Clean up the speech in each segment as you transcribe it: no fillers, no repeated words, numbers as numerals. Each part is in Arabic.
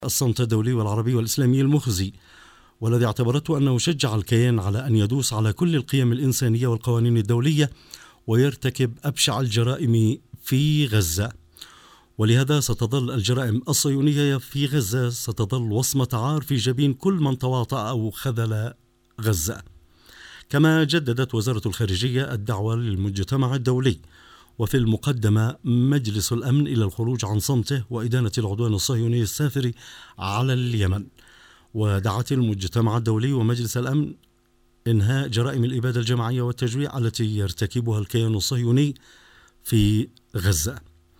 الصمت الدولي والعربي والإسلامي المخزي، والذي اعتبرته أنه شجع الكيان على أن يدوس على كل القيم الإنسانية والقوانين الدولية ويرتكب أبشع الجرائم في غزة. ولهذا ستظل الجرائم الصهيونية في غزة ستظل وصمة عار في جبين كل من تواطأ أو خذل غزة. كما جددت وزارة الخارجية الدعوة للمجتمع الدولي وفي المقدمة مجلس الأمن إلى الخروج عن صمته وإدانة العدوان الصهيوني السافر على اليمن. ودعت المجتمع الدولي ومجلس الأمن إنهاء جرائم الإبادة الجماعية والتجويع التي يرتكبها الكيان الصهيوني في غزة.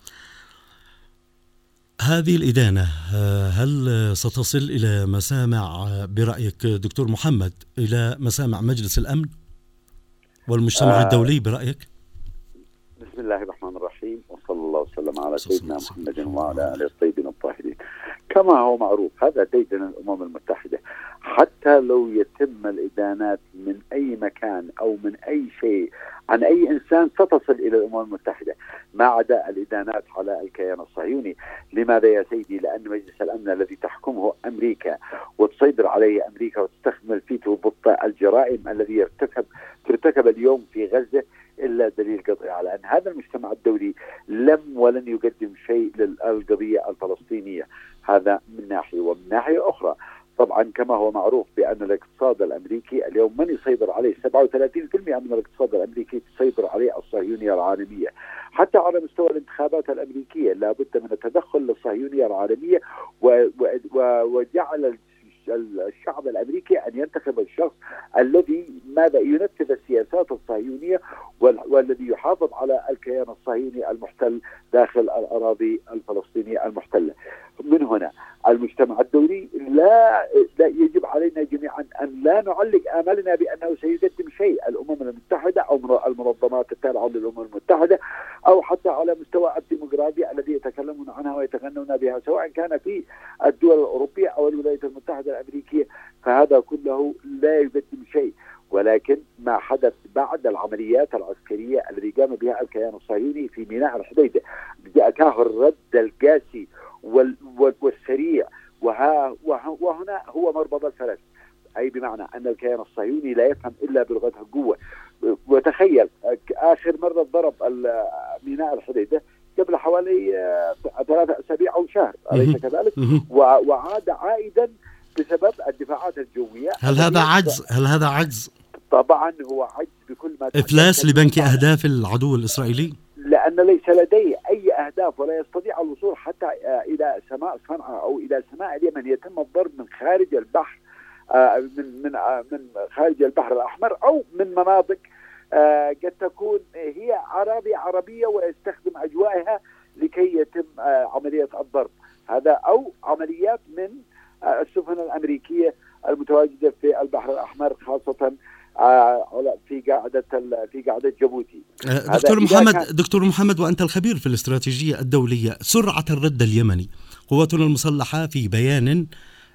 هذه الإدانة هل ستصل إلى مسامع برأيك دكتور محمد، إلى مسامع مجلس الأمن والمجتمع الدولي برأيك؟ بسم الله الرحمن الرحيم، وصلى الله وسلم على سيدنا محمد وعلى آله الطيبين الطاهرين. كما هو معروف هذا ديدن الأمم المتحدة، حتى لو يتم الإدانات من أي مكان أو من أي شيء عن أي إنسان ستصل إلى الأمم المتحدة، ما عدا الإدانات على الكيان الصهيوني. لماذا يا سيدي؟ لأن مجلس الأمن الذي تحكمه أمريكا وتسيطر عليه أمريكا وتستخدم الفيتو ضد الجرائم الذي ترتكب اليوم في غزة، إلا دليل قطعي على أن هذا المجتمع الدولي لم ولن يقدم شيء للقضية الفلسطينية. هذا من ناحية. ومن ناحية أخرى طبعا كما هو معروف بأن الاقتصاد الأمريكي اليوم من يسيطر عليه 37% من الاقتصاد الأمريكي تسيطر عليه الصهيونية العالمية. حتى على مستوى الانتخابات الأمريكية لابد من التدخل للصهيونية العالمية وجعل الشعب الأمريكي أن ينتخب الشخص الذي ماذا ينفذ السياسات الصهيونية والذي يحافظ على الكيان الصهيوني المحتل داخل الأراضي الفلسطينية المحتلة. من هنا المجتمع الدولي لا يجب علينا جميعا أن لا نعلق آمالنا بأنه سيقدم شيء. الأمم المتحدة أو المنظمات التابعة للأمم المتحدة أو حتى على مستوى الديمقراطية الذي يتكلمون عنها ويتغنون بها، سواء كان في الدول الأوروبية أو الولايات المتحدة الأمريكية، فهذا كله لا يقدم شيء. ولكن ما حدث بعد العمليات العسكرية التي قام بها الكيان الصهيوني في ميناء الحديدة كان الرد القاسي والسريع، وهنا هو مربض الفرس، أي بمعنى أن الكيان الصهيوني لا يفهم إلا بلغة القوة. وتخيل آخر مرة ضرب ميناء الحديدة قبل حوالي 3 أسابيع أو شهر، أليس كذلك؟ وعاد عائدا بسبب الدفاعات الجوية. هل هذا عجز؟ طبعا هو عجز بكل ما إفلاس لبنك أهداف العدو الإسرائيلي، لأن ليس لديه أي أهداف ولا يستطيع الوصول حتى إلى سماء صنعاء أو إلى سماء اليمن. يتم الضرب من خارج البحر، من خارج البحر الأحمر أو من مناطق قد تكون هي أراضي عربية ويستخدم أجوائها لكي يتم عملية الضرب هذا، أو عمليات من السفن الأمريكية المتواجدة في البحر الأحمر، خاصة في قاعدة جيبوتي. دكتور محمد، وأنت الخبير في الاستراتيجية الدولية، سرعة الرد اليمني، قواتنا المسلحة في بيان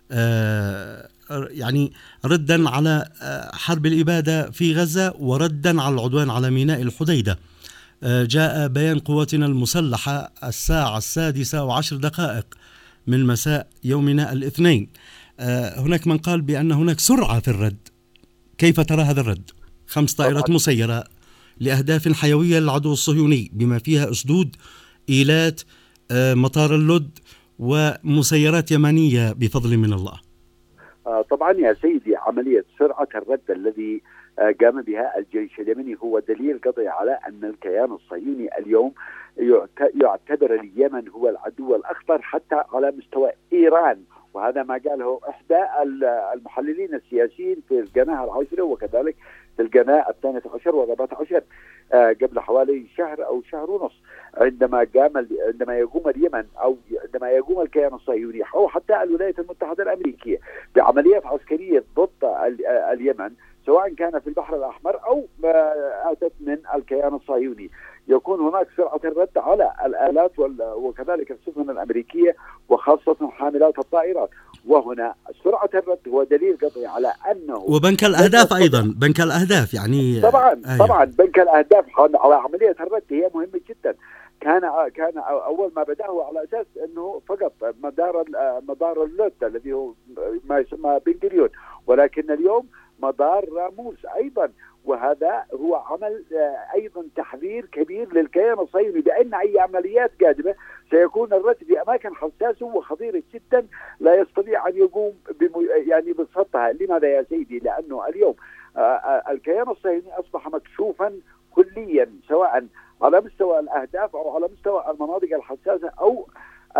يعني ردا على حرب الإبادة في غزة وردا على العدوان على ميناء الحديدة، جاء بيان قواتنا المسلحة الساعة 6:10 من مساء يومنا الاثنين. هناك من قال بأن هناك سرعة في الرد. كيف ترى هذا الرد؟ 5 طائرات مسيرة لأهداف حيوية للعدو الصهيوني بما فيها أسدود، إيلات، مطار اللد ومسيرات يمنية بفضل من الله. طبعا يا سيدي، عملية سرعة الرد الذي قام بها الجيش اليمني هو دليل قطعي على أن الكيان الصهيوني اليوم يعتبر اليمن هو العدو الأخطر حتى على مستوى إيران. وهذا ما قاله إحدى المحللين السياسيين في القناة 10 وكذلك في القناة 12 و14 قبل حوالي شهر أو شهر ونص، عندما يقوم اليمن أو عندما يقوم الكيان الصهيوني أو حتى الولايات المتحدة الأمريكية بعمليات عسكرية ضد اليمن، سواء كان في البحر الأحمر أو آتت من الكيان الصهيوني، يكون هناك سرعة الرد على الآلات وكذلك السفن الأمريكية وخاصة حاملات الطائرات. وهنا سرعة الرد هو دليل قطعي على أنه وبنك الأهداف أيضا، بنك الأهداف يعني طبعا بنك الأهداف على عملية الرد هي مهمة جدا. كان اول ما بداه على اساس انه فقط مدار اللوت الذي هو ما يسمى بن غوريون، ولكن اليوم مدار راموس ايضا، وهذا هو عمل ايضا تحذير كبير للكيان الصهيوني بان اي عمليات قادمه سيكون الرد في اماكن حساسه وخطيره جدا لا يستطيع ان يقوم يعني بسطها. لماذا يا سيدي؟ لانه اليوم الكيان الصهيوني اصبح مكشوفا كليا، سواء على مستوى الاهداف او على مستوى المناطق الحساسه او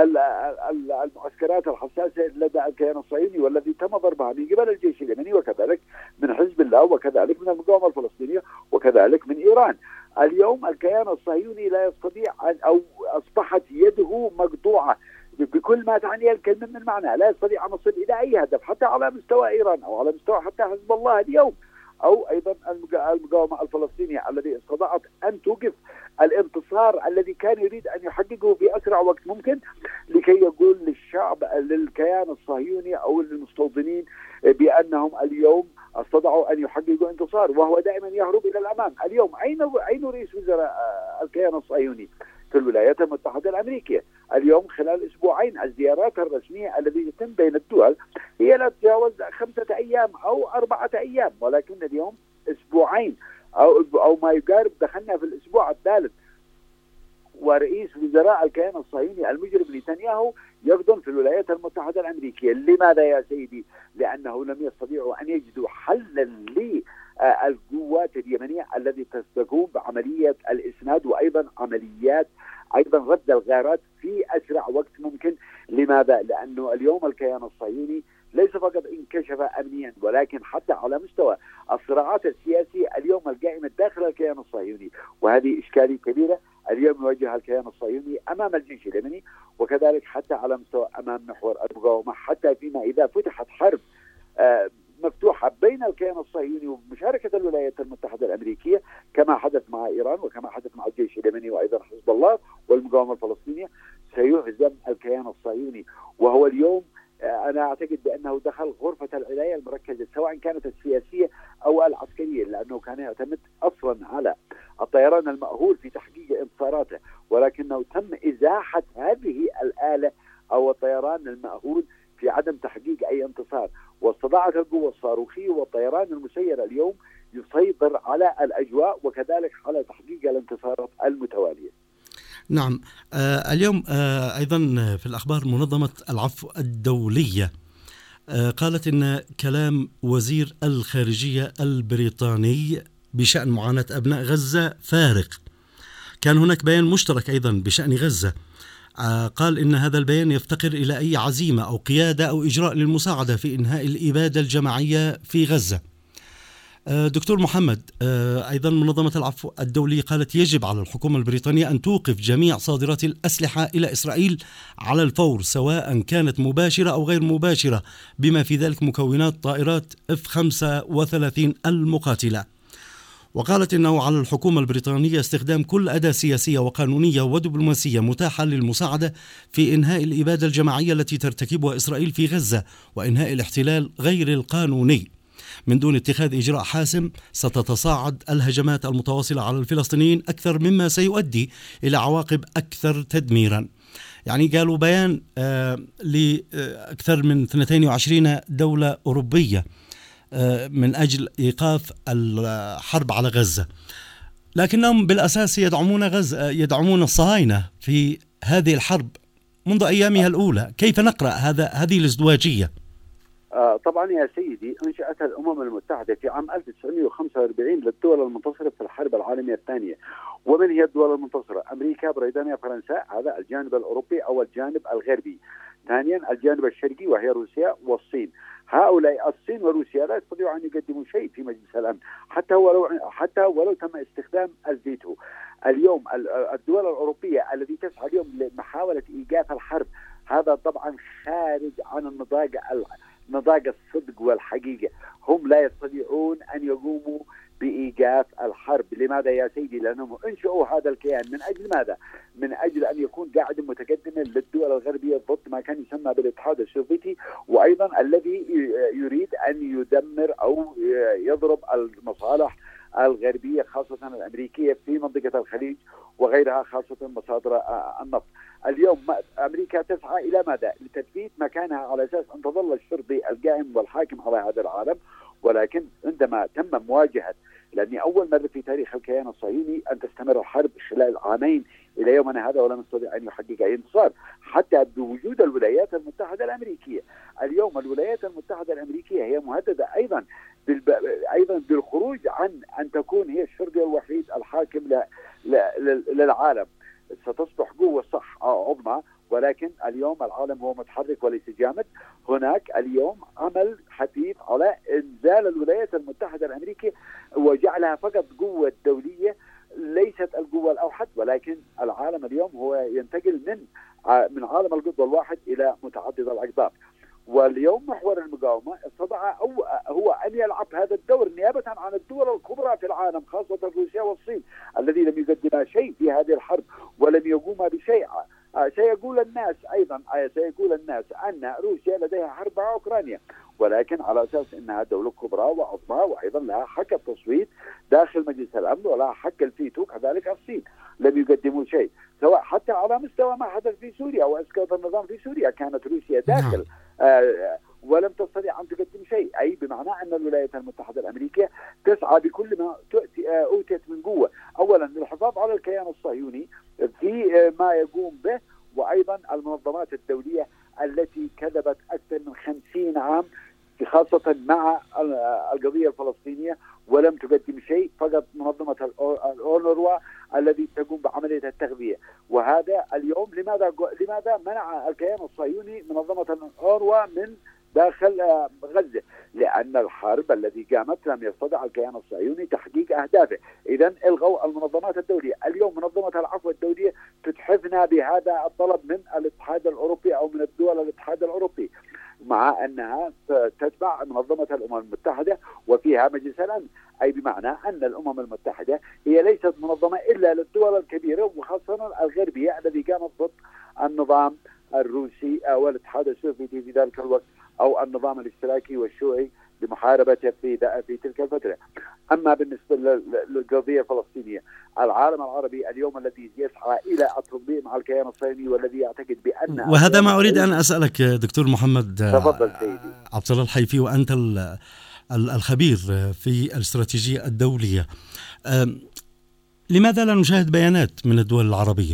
المعسكرات الحساسه لدى الكيان الصهيوني، والذي تم ضربها من قبل الجيش اليمني وكذلك من حزب الله وكذلك من المقاومه الفلسطينيه وكذلك من ايران. اليوم الكيان الصهيوني لا يستطيع او اصبحت يده مقطوعه بكل ما تعنيه الكلمه من معنى، لا يستطيع ان يصل الى اي هدف حتى على مستوى ايران او على مستوى حتى حزب الله اليوم، او ايضا المقاومه الفلسطينيه الذي استطاعت ان توقف الانتصار الذي كان يريد ان يحققه في اسرع وقت ممكن، لكي يقول للشعب للكيان الصهيوني او للمستوطنين بانهم اليوم استطاعوا ان يحققوا انتصار، وهو دائما يهرب الى الامام. اليوم اين رئيس وزراء الكيان الصهيوني؟ في الولايات المتحده الامريكيه. اليوم خلال اسبوعين الزيارات الرسميه التي تتم بين الدول هي لا تتجاوز 5 أيام او 4 أيام، ولكن اليوم اسبوعين او ما يقارب، دخلنا في الاسبوع الثالث ورئيس وزراء الكيان الصهيوني المجرم نتنياهو يقدم في الولايات المتحده الامريكيه. لماذا يا سيدي؟ لانه لم يستطيعوا ان يجدوا حلا للقوات اليمنيه التي تقوم بعمليه الاسناد وايضا عمليات رد الغارات في اسرع وقت ممكن. لماذا؟ لانه اليوم الكيان الصهيوني ليس فقط انكشف امنيا، ولكن حتى على مستوى الصراعات السياسيه اليوم القائمه داخل الكيان الصهيوني، وهذه اشكاليه كبيره اليوم يواجهها الكيان الصهيوني امام الجيش اليمني، وكذلك حتى على مستوى امام محور المقاومه، حتى فيما اذا فتحت حرب مفتوحه بين الكيان الصهيوني ومشاركه الولايات المتحده الامريكيه كما حدث مع ايران وكما حدث مع الجيش اليمني وايضا حزب الله والمقاومه الفلسطينيه، سيهزم الكيان الصهيوني. وهو اليوم أنا أعتقد بأنه دخل غرفة العناية المركزة سواء كانت السياسية أو العسكرية، لأنه كان يعتمد أصلا على الطيران المأهول في تحقيق انتصاراته، ولكنه تم إزاحة هذه الآلة أو الطيران المأهول في عدم تحقيق أي انتصار، واستطاعت القوة الصاروخية والطيران المسير اليوم يسيطر على الأجواء وكذلك على تحقيق الانتصارات المتوالية. نعم. اليوم أيضا في الأخبار منظمة العفو الدولية قالت إن كلام وزير الخارجية البريطاني بشأن معاناة أبناء غزة فارغ. كان هناك بيان مشترك أيضا بشأن غزة، قال إن هذا البيان يفتقر إلى أي عزيمة أو قيادة أو إجراء للمساعدة في إنهاء الإبادة الجماعية في غزة. دكتور محمد، أيضا منظمة العفو الدولية قالت يجب على الحكومة البريطانية أن توقف جميع صادرات الأسلحة إلى إسرائيل على الفور، سواء كانت مباشرة أو غير مباشرة، بما في ذلك مكونات طائرات F-35 المقاتلة. وقالت إنه على الحكومة البريطانية استخدام كل أداة سياسية وقانونية ودبلوماسية متاحة للمساعدة في إنهاء الإبادة الجماعية التي ترتكبها إسرائيل في غزة وإنهاء الاحتلال غير القانوني. من دون اتخاذ إجراء حاسم ستتصاعد الهجمات المتواصلة على الفلسطينيين أكثر مما سيؤدي إلى عواقب أكثر تدميرا. يعني قالوا بيان لأكثر من 22 دولة أوروبية من أجل إيقاف الحرب على غزة، لكنهم بالأساس يدعمون الصهاينة في هذه الحرب منذ أيامها الأولى. كيف نقرأ هذه الازدواجية؟ طبعا يا سيدي، انشأتها الأمم المتحدة في عام 1945 للدول المنتصرة في الحرب العالمية الثانية. ومن هي الدول المنتصرة؟ أمريكا، بريطانيا، فرنسا، هذا الجانب الأوروبي أو الجانب الغربي. ثانيا الجانب الشرقي وهي روسيا والصين. هؤلاء الصين وروسيا لا يستطيعوا أن يقدموا شيء في مجلس الأمن حتى ولو تم استخدام الفيتو. اليوم الدول الأوروبية التي تسعى اليوم لمحاولة إيقاف الحرب، هذا طبعا خارج عن نضاج الصدق والحقيقة. هم لا يستطيعون أن يقوموا بإيقاف الحرب. لماذا يا سيدي؟ لأنهم انشأوا هذا الكيان من أجل ماذا؟ من أجل أن يكون قاعدا متقدما للدول الغربية ضد ما كان يسمى بالاتحاد السوفيتي، وأيضا الذي يريد أن يدمر أو يضرب المصالح الغربية خاصة الأمريكية في منطقة الخليج وغيرها خاصة مصادر النفط. اليوم أمريكا تسعى إلى ماذا؟ لتثبيت مكانها على أساس أن تظل الشرطي القائم والحاكم على هذا العالم. ولكن عندما تم مواجهة، لأن أول مرة في تاريخ الكيان الصهيوني أن تستمر الحرب خلال عامين إلى يومنا هذا ولم يستطيع أن يحقق أي انتصار حتى بوجود الولايات المتحدة الأمريكية. اليوم الولايات المتحدة الأمريكية هي مهددة أيضا بالخروج عن أن تكون هي الشرطي الوحيد الحاكم للعالم. ستصبح قوة صح عظمى، ولكن اليوم العالم هو متحرك وليس جامد. هناك اليوم عمل حثيث على إنزال الولايات المتحدة الأمريكية وجعلها فقط قوة دولية ليست القوة الأوحد، ولكن العالم اليوم هو ينتقل من عالم القطب الواحد إلى متعدد الأقطاب. واليوم محور المقاومة استطاع هو أن يلعب هذا الدور نيابة عن الدول الكبرى في العالم خاصة روسيا والصين الذي لم يقدما شيء في هذه الحرب ولم يقوما بشيء. سيقول الناس أن روسيا لديها حرب مع أوكرانيا، ولكن على أساس أنها دولة كبرى وعظمى وأيضا لها حق التصويت داخل مجلس الأمن ولها حق الفيتو. كذلك الصين لم يقدموا شيء، سواء حتى على مستوى ما حدث في سوريا وإسقاط النظام في سوريا. كانت روسيا داخل ولم تستطيع أن تقدم شيء، أي بمعنى أن الولايات المتحدة الأمريكية تسعى بكل ما أوتيت من قوة أولا للحفاظ على الكيان الصهيوني في ما يقوم به، وأيضا المنظمات الدولية التي كذبت أكثر من 50 عام خاصة مع القضية الفلسطينية ولم تقدم شيء، فقط منظمة الأونروا الذي تقوم بعملية التغذية. وهذا اليوم لماذا منع الكيان الصهيوني منظمة الأونروا من داخل غزة؟ لأن الحرب التي قامت لم يستطع الكيان الصهيوني تحقيق أهدافه. إذن إلغوا المنظمات الدولية. اليوم منظمة العفو الدولية تتحفنا بهذا الطلب من الاتحاد الأوروبي أو من الدول الاتحاد الأوروبي، مع أنها تتبع منظمة الأمم المتحدة وفيها مجلس الأمن، أي بمعنى أن الأمم المتحدة هي ليست منظمة إلا للدول الكبيرة وخاصة الغربية الذي كانت ضد النظام الروسي أو الاتحاد السوفيتي في ذلك الوقت أو النظام الاشتراكي والشيوعي لمحاربته في تلك الفترة. أما بالنسبة للقضية الفلسطينية، العالم العربي اليوم الذي يسعى إلى التطبيق مع الكيان الصهيوني والذي يعتقد بأن، وهذا ما أريد أن أسألك دكتور محمد تفضل سيدي عبد الله الحيفي، وأنت الخبير في الاستراتيجية الدولية، لماذا لا نشاهد بيانات من الدول العربية؟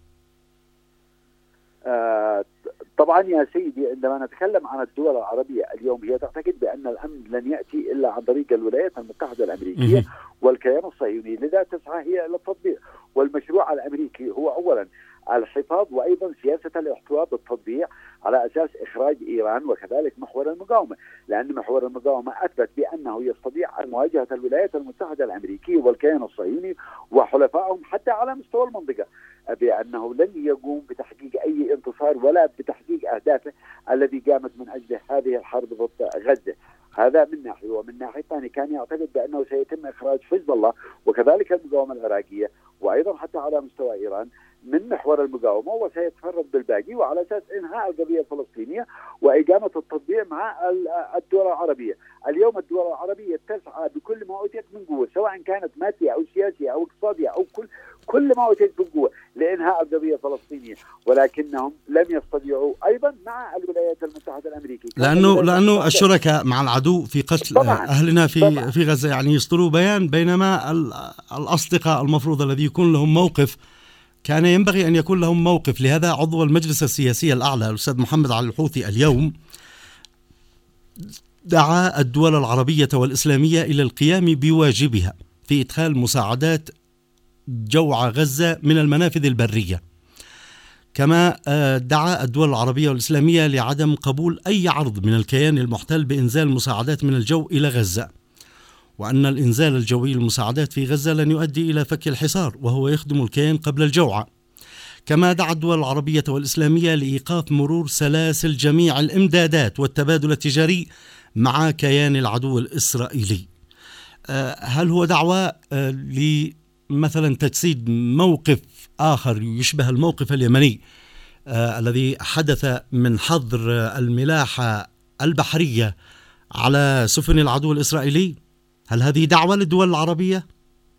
طبعا يا سيدي، عندما نتكلم عن الدول العربية اليوم هي تعتقد بأن الأمن لن يأتي إلا عن طريق الولايات المتحدة الأمريكية والكيان الصهيوني، لذا تسعى هي إلى التطبيق. والمشروع الأمريكي هو أولا الحفاظ وأيضا سياسة الاحتواء بالتطبيع على أساس إخراج إيران، وكذلك محور المقاومة، لأن محور المقاومة أثبت بأنه يستطيع أن مواجهة الولايات المتحدة الأمريكية والكيان الصهيوني وحلفائهم حتى على مستوى المنطقة، بأنه لن يقوم بتحقيق أي انتصار ولا بتحقيق أهدافه الذي قامت من أجل هذه الحرب ضد غزة. هذا من ناحية، ومن ناحية ثانية كان يعتقد بأنه سيتم إخراج حزب الله وكذلك المقاومة العراقية وأيضا حتى على مستوى إيران من محور المقاومة، وسيتفرد بالباقي وعلى أساس إنهاء القضية الفلسطينية وإقامة التطبيع مع الدول العربية. اليوم الدول العربية تسعى بكل ما أوتيت من قوة، سواء كانت مادية أو سياسية أو اقتصادية أو كل ما أوتيت من قوة لإنهاء القضية الفلسطينية، ولكنهم لم يستطيعوا أيضا مع الولايات المتحدة الأمريكية، لأنه الشركاء مع العدو في قتل أهلنا في غزة يعني يصدروا بيان، بينما الأصدقاء المفروض الذي يكون لهم موقف كان ينبغي أن يكون لهم موقف. لهذا عضو المجلس السياسي الأعلى الأستاذ محمد علي الحوثي اليوم دعا الدول العربية والإسلامية إلى القيام بواجبها في إدخال مساعدات جوع غزة من المنافذ البرية، كما دعا الدول العربية والإسلامية لعدم قبول أي عرض من الكيان المحتل بإنزال مساعدات من الجو إلى غزة، وأن الإنزال الجوي للمساعدات في غزة لن يؤدي إلى فك الحصار وهو يخدم الكيان قبل الجوعة. كما دعا الدول العربية والإسلامية لإيقاف مرور سلاسل جميع الإمدادات والتبادل التجاري مع كيان العدو الإسرائيلي. هل هو دعوة لمثلا تجسيد موقف آخر يشبه الموقف اليمني الذي حدث من حظر الملاحة البحرية على سفن العدو الإسرائيلي؟ هل هذه دعوة للدول العربية؟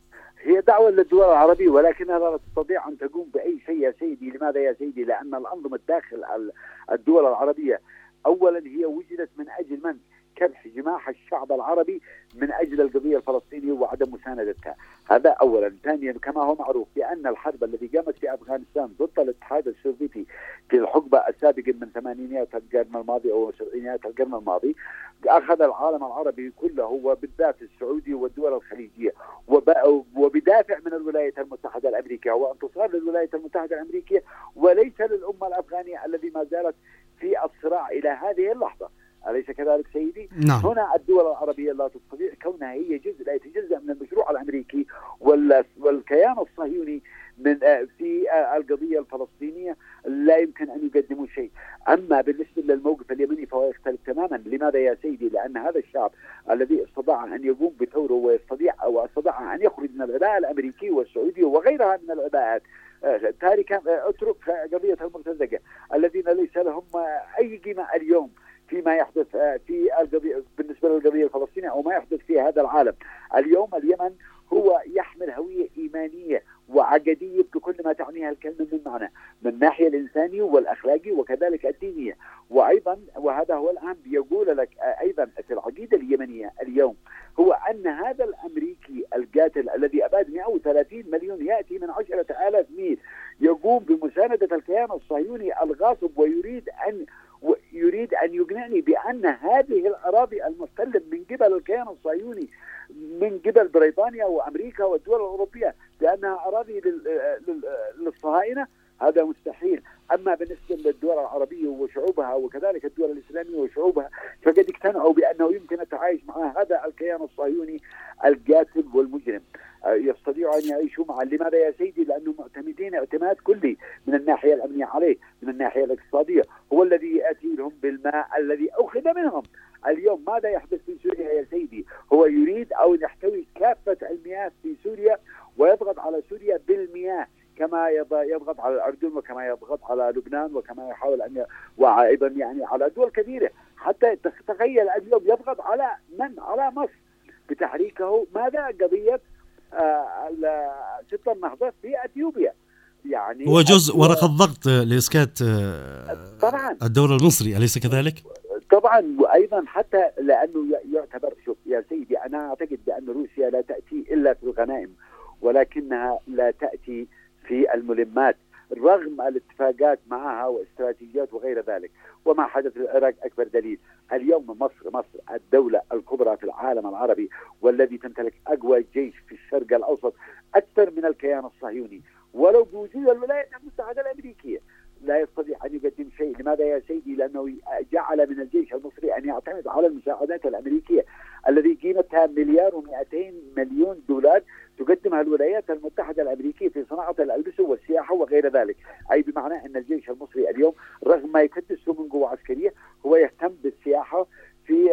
هي دعوة للدول العربية، ولكنها لا تستطيع أن تقوم بأي شيء يا سيدي. لماذا يا سيدي؟ لأن الأنظمة داخل الدول العربية أولا هي وجدت من أجل من؟ كبح جماح الشعب العربي من أجل القضية الفلسطينية وعدم مساندتها. هذا أولا. ثانيا، كما هو معروف بأن الحرب التي قامت في أفغانستان ضد الاتحاد السوفيتي في الحقبة السابقة من ثمانينيات القرن الماضي أو سبعينيات القرن الماضي، أخذ العالم العربي كله وبالذات السعودي والدول الخليجية وبدافع من الولايات المتحدة الأمريكية وانتصار للولايات المتحدة الأمريكية وليس للأمة الأفغانية الذي ما زالت في الصراع إلى هذه اللحظة. أليس كذلك سيدي؟ نعم. هنا الدول العربية لا تستطيع كونها هي لا يتجزأ من المشروع الأمريكي والكيان الصهيوني من في القضية الفلسطينية، لا يمكن أن يقدموا شيء. أما بالنسبة للموقف اليمني فهو يختلف تماما. لماذا يا سيدي؟ لأن هذا الشعب الذي استطاع أن يقوم بثوره واستطاع أن يخرج من العباءة الأمريكي والسعودي وغيرها من العباءات، تاركا اترك قضية المرتزقة الذين ليس لهم أي قيمة اليوم فيما يحدث في القضية بالنسبة للقضية الفلسطينية أو ما يحدث في هذا العالم. اليوم اليمن هو يحمل هوية إيمانية وعقدية بكل ما تعنيها الكلمة من معنى، من الناحية الإنسانية والأخلاقية وكذلك الدينية. وأيضا وهذا هو الأهم، يقول لك أيضا في العقيدة اليمنية اليوم هو أن هذا الأمريكي القاتل الذي أباد 130 مليون يأتي من 10,000 ميل يقوم بمساندة الكيان الصهيوني الغاصب ويريد أن يقنعني بأن هذه الأراضي المحتلة من قبل الكيان الصهيوني من قبل بريطانيا وأمريكا والدول الأوروبية بأنها أراضي للصهاينة. هذا مستحيل. أما بالنسبة للدول العربية وشعوبها وكذلك الدول الإسلامية وشعوبها فقد اقتنعوا بأنه يمكن التعايش مع هذا الكيان الصهيوني القاتل والمجرم. يستطيعوا أن يعيشوا معه. لماذا يا سيدي؟ لأنهم معتمدين اعتماد كلي من الناحية الأمنية عليه، من الناحية الاقتصادية، هو الذي يأتي لهم بالماء الذي أخذ منهم. اليوم ماذا يحدث في سوريا يا سيدي؟ هو يريد أو يحتوي كافة المياه في سوريا ويضغط على سوريا بالمياه كما يضغط على الأردن وكما يضغط على لبنان وكما يحاول أن وأيضا يعني على دول كثيرة. حتى تخيل اليوم يضغط على على مصر بتحريكه ماذا؟ قضية 6 النهضة في أثيوبيا. يعني هو جزء ورقة ضغط لإسكات طبعا الدولة المصري، أليس كذلك؟ طبعا. وأيضا حتى لأنه يعتبر، شوف يا سيدي، أنا أعتقد بأن روسيا لا تأتي إلا في الغنائم ولكنها لا تأتي في الملمات رغم الاتفاقات معها واستراتيجيات وغير ذلك. وما حدث في العراق أكبر دليل. اليوم مصر الدولة الكبرى في العالم العربي والذي تمتلك أقوى جيش في الشرق الأوسط أكثر من الكيان الصهيوني، ولو بوجود الولايات المتحدة الأمريكية لا يستطيع أن يقدم شيء. لماذا يا سيدي؟ لأنه جعل من الجيش المصري أن يعتمد على المساعدات الأمريكية الذي قيمتها 1,200 مليون دولار تقدمها الولايات المتحدة الأمريكية في صناعة الألبسة والسياحة وغير ذلك. أي بمعنى أن الجيش المصري اليوم رغم ما يكدسه من قوة عسكرية هو يهتم بالسياحة في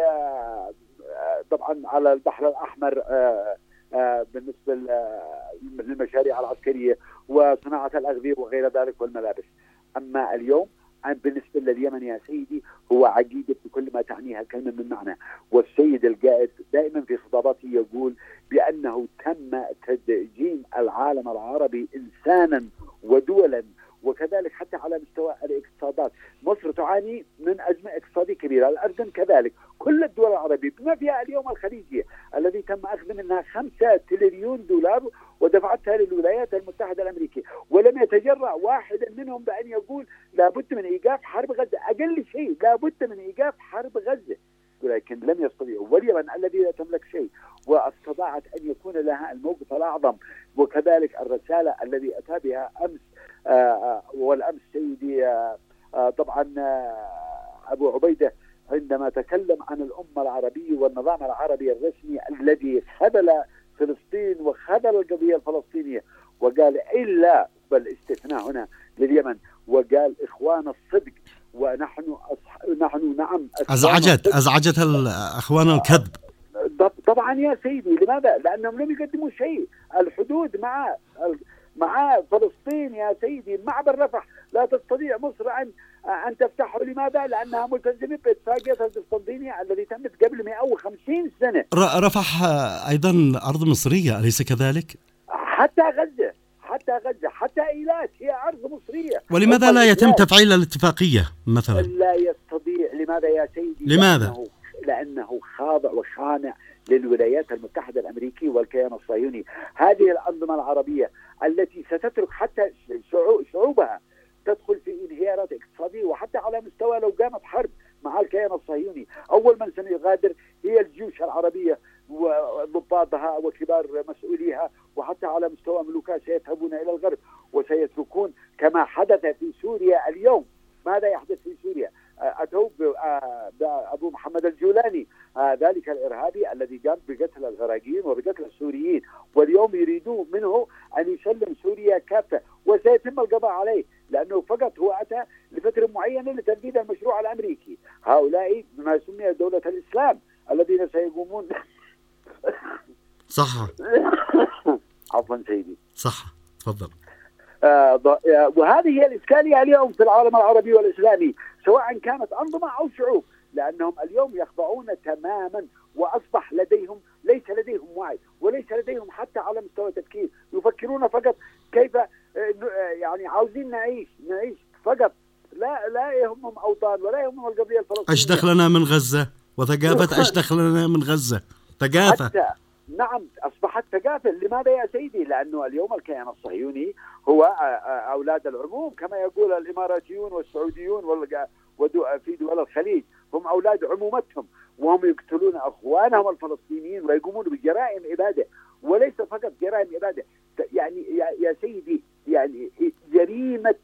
طبعا على البحر الأحمر بالنسبة للمشاريع العسكرية وصناعة الأغذية وغير ذلك والملابس. أما اليوم بالنسبة لليمن يا سيدي هو عقيدة بكل ما تعنيها الكلمة من معنى. والسيد القائد دائما في خطاباته يقول بأنه تم تدجين العالم العربي إنسانا ودولا وكذلك حتى على مستوى الاقتصادات. مصر تعاني من أزمة اقتصادية كبيرة، الأردن كذلك، كل الدول العربية بما فيها اليوم الخليجية الذي تم أخذ منها 5 تريليون دولار ودفعتها للولايات المتحدة الأمريكية، ولم يتجرأ واحد منهم بأن يقول لابد من إيقاف حرب غزة. أقل شيء لابد من إيقاف حرب غزة، ولكن لم يستطيعوا. واليمن الذي لا تملك شيء واستطاعت أن يكون لها الموقف الأعظم وكذلك الرسالة الذي أتى بها أمس والأمس سيدي طبعا أبو عبيدة عندما تكلم عن الأمة العربية والنظام العربي الرسمي الذي خذل فلسطين وخذل القضية الفلسطينية وقال إلا بالاستثناء هنا لليمن، وقال إخوان الصدق ونحن نعم. أزعجت الأخوان الكذب. طبعا يا سيدي. لماذا؟ لأنهم لم يقدموا شيء. الحدود مع فلسطين يا سيدي، معبر رفح لا تستطيع مصر أن تفتحه. لماذا؟ لأنها ملتزمة باتفاقية القسطنطينية الذي تمت قبل 150 سنة. رفح أيضا أرض مصرية، أليس كذلك؟ حتى غزة، حتى إيلات هي أرض مصرية. ولماذا لا يتم تفعيل الاتفاقية مثلا؟ لا يستطيع. لماذا يا سيدي؟ لماذا؟ لأنه خاضع وخانع للولايات المتحدة الأمريكية والكيان الصهيوني. هذه الأنظمة العربية التي ستترك حتى شعوبها تدخل في انهيارات اقتصادية، وحتى على مستوى لو قامت حرب مع الكيان الصهيوني أول من سيغادر هي الجيوش العربية وضباطها وكبار مسؤوليها، وحتى على مستوى ملوكها سيذهبون إلى الغرب وسيتركون كما حدث في سوريا اليوم. ماذا يحدث في سوريا؟ أتوا بأبو محمد الجولاني، ذلك الإرهابي الذي قام بقتل العراقيين وبقتل السوريين، واليوم يريدون منه أن يسلم سوريا كافة، وسيتم القضاء عليه لأنه فقط هو أتى لفترة معينة لتنفيذ المشروع الأمريكي. هؤلاء ما سمي دولة الإسلام الذين سيقومون صح. عفوا سيدي. صح، تفضل. وهذه هي الإشكالية اليوم في العالم العربي والإسلامي، سواء كانت أنظمة أو شعوب، لأنهم اليوم يخضعون تماما، وأصبح ليس لديهم وعي، وليس لديهم حتى على مستوى تفكير. يفكرون فقط كيف يعني عاوزين نعيش فقط، لا يهمهم أوطان ولا يهمهم القضية الفلسطينية. أش دخلنا من غزة وثقافة أش دخلنا من غزة ثقافة. نعم، أصبحت ثقافة. لماذا يا سيدي؟ لأنه اليوم الكيان الصهيوني هو أولاد العموم كما يقول الإماراتيون والسعوديون في دول الخليج، هم أولاد عمومتهم، وهم يقتلون أخوانهم الفلسطينيين ويقومون بجرائم إبادة، وليس فقط جرائم إبادة، يعني يا سيدي يعني جريمة،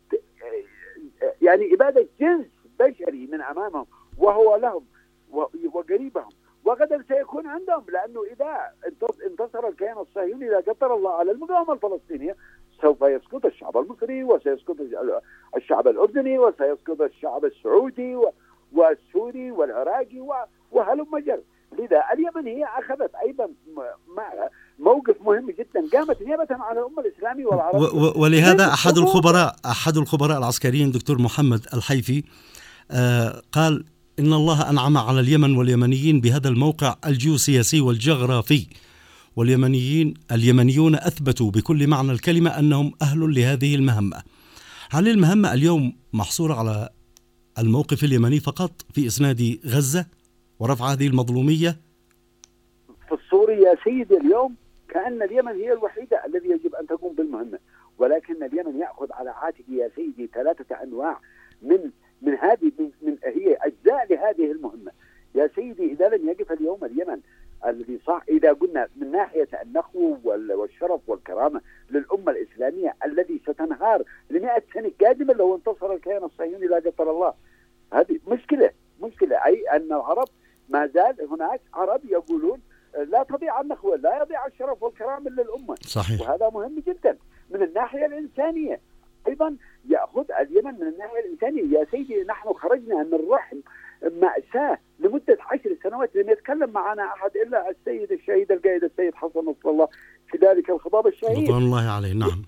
يعني إبادة جنس بشري من أمامهم وهو لهم وقريبهم، وغدا سيكون عندهم. لأنه إذا انتصر الكيان الصهيوني لا قدر الله على المقاومة الفلسطينية، سوف يسقط الشعب المصري، وسيسقط الشعب الأردني، وسيسقط الشعب السعودي والسوري والعراقي وهلم جر. لذا اليمن هي أخذت أيضا موقف مهم جدا، قامت نيابة عن الأمة الإسلامية والعربية. ولهذا أحد الخبراء العسكريين دكتور محمد الحيفي قال إن الله أنعم على اليمن واليمنيين بهذا الموقع الجيوسياسي والجغرافي، اليمنيون أثبتوا بكل معنى الكلمة أنهم أهل لهذه المهمة. هل المهمة اليوم محصورة على الموقف اليمني فقط في إسناد غزة ورفع هذه المظلومية؟ في الصوري يا سيدي اليوم كأن اليمن هي الوحيدة الذي يجب أن تقوم بالمهمة، ولكن اليمن يأخذ على عاتقه يا سيدي 3 أنواع من هذه هي أجزاء لهذه المهمة يا سيدي. إذا لم يقف اليوم اليمن الذي صح، إذا قلنا من ناحية النخو والشرف والكرامة للأمة الإسلامية الذي ستنهار ل100 سنة قادمة لو انتصر الكيان الصهيوني لا قدر الله، هذه مشكلة أي أن العرب ما زال هناك عرب يقولون لا تضيع النخوة، لا يضيع الشرف والكرامة للأمة. صحيح. وهذا مهم جدا. من الناحية الإنسانية أيضا يأخذ اليمن من الناحية الإنسانية يا سيدي. نحن خرجنا من رحم مأساة لمدة 10 سنوات، لم يتكلم معنا أحد إلا السيد الشهيد القائد السيد حسن نصر الله في ذلك الخطاب الشهيد رضوان الله عليه. نعم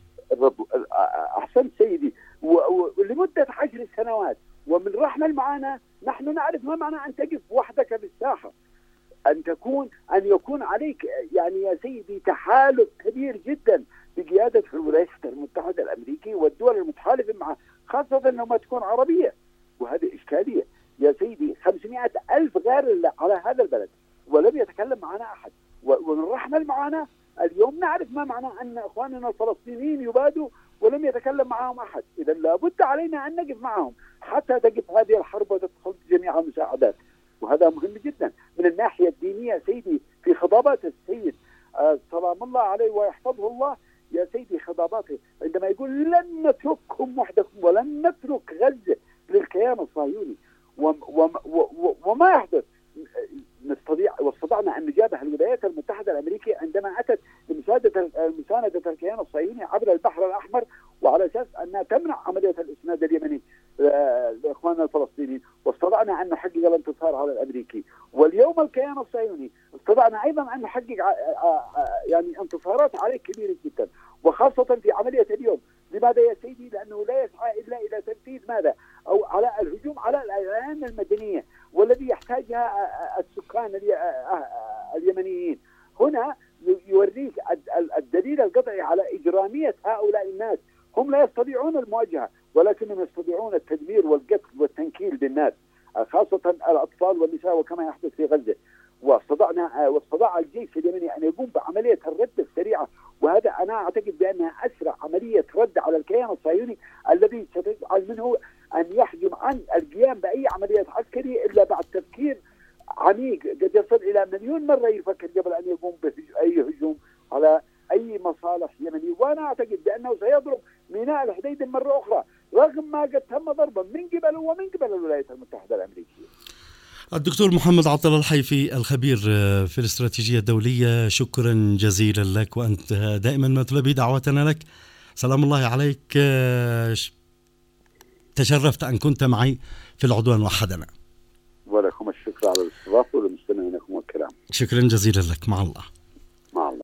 أحسن سيدي. ولمدة 10 سنوات، ومن رحمة معنا نحن نعرف ما معنى أن تقف وحدك بالساحة، أن يكون عليك يعني يا سيدي تحالف كبير جدا بقيادة الولايات المتحدة الأمريكية والدول المتحالفة معه، خاصة لما تكون عربية. وهذه إشكالية يا سيدي. 500,000 غار على هذا البلد ولم يتكلم معنا أحد، ومن رحمة معنا اليوم نعرف ما معنى أن إخواننا الفلسطينيين يبادوا ولم يتكلم معهم أحد. إذا لابد علينا أن نقف معهم حتى تقف هذه الحرب وتدخل جميع المساعدات، وهذا مهم جدا. من الناحية الدينية سيدي في خطابات السيد سلام الله عليه ويحفظه الله يا سيدي، خطاباته عندما يقول لن نتركهم وحدكم ولن نترك غزة للكيان الصهيوني وما يحدث واستطعنا أن نجابه الولايات المتحدة الأمريكية عندما أتت لمساندة الكيان الصهيوني عبر البحر الأحمر، وعلى أساس أنها تمنع عملية الإسناد اليمني لإخواننا الفلسطينيين، واستطعنا أن نحقق الانتصار على الأمريكي. واليوم الكيان الصهيوني استطعنا أيضا أن نحقق يعني انتصارات عليه كبيرة جدا، وخاصة في عملية اليوم. لماذا يا سيدي؟ لأنه لا يسعى إلا إلى تنفيذ ماذا؟ أو على الهجوم على الأعلام المدنية والذي يحتاجها السكان اليمنيين. هنا يوريك الدليل القطعي على يستطيعون المواجهة، ولكنهم يستطيعون التدمير والقتل والتنكيل بالناس، خاصة الأطفال والنساء وكما يحدث في غزة. واستطاع الجيش اليمني أن يقوم بعملية الرد السريعة، وهذا أنا أعتقد بأنها أسرع عملية رد على الكيان الصهيوني الذي ستجعل منه أن يحجم عن القيام بأي عملية عسكرية إلا بعد تفكير عميق قد يصل إلى مليون مرة يفكر قبل أن يقوم بأي هجوم على أي مصالح يمني. وأنا أعتقد بأنه سيضرب ميناء الحديدة مرة أخرى رغم ما قد تم ضربا من قبله ومن قبل الولايات المتحدة الأمريكية. الدكتور محمد عطل الحيفي الخبير في الاستراتيجية الدولية، شكرا جزيلا لك، وأنت دائما ما تلبي دعوتنا لك. سلام الله عليك، تشرفت أن كنت معي في العدوان وحدنا. ولكم الشكر على الاستضافة ولمستمعينكم والكلام. شكرا جزيلا لك، مع الله.